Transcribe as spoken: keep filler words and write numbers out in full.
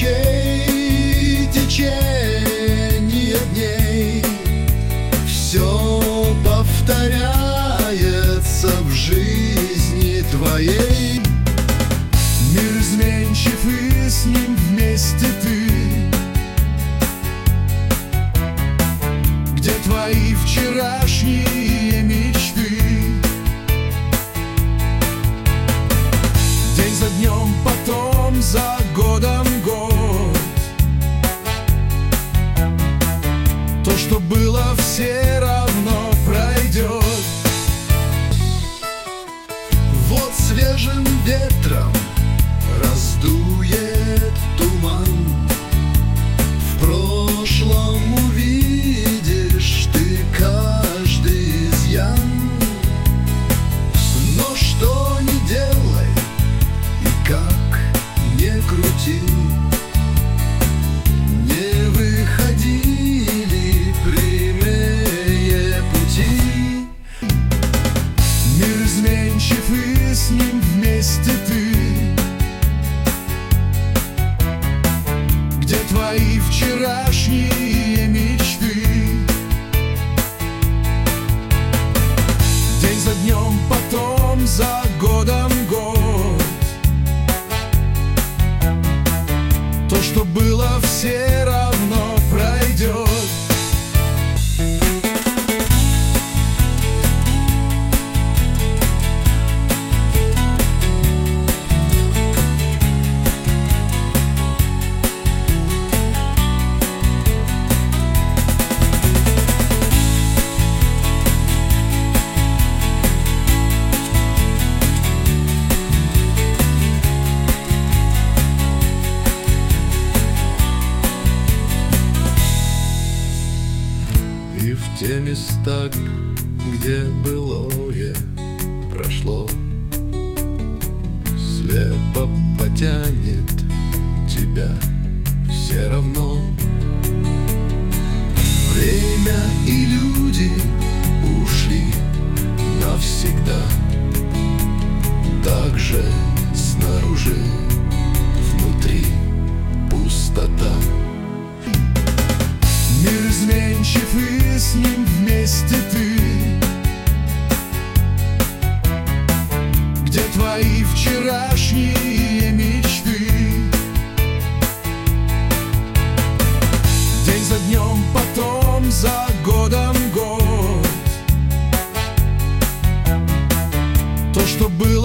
ночей, течение дней, все повторяется в жизни твоей. Мир изменчив, и с ним вместе ты. Где твои вчерашние мечты? День за днем, потом за годом год. То, что было, все равно пройдет. Вот свежим ветром раздует туман. В прошлом увидишь ты каждый изъян. Но что ни делай и как не крути, не выходили прямые пути. Мир изменчив, и с ним вместе ты. Где твои вчерашние мечты? День за днем, потом за годом год. То, что было, все равно пройдет. И в те места, где былое прошло, слепо потянет тебя все равно. Время и люди ушли навсегда. Так же снаружи, внутри пустота. Мир изменчив, и с ним вместе ты. Где твои вчерашние мечты? День за днем, потом за годом год. То, что было,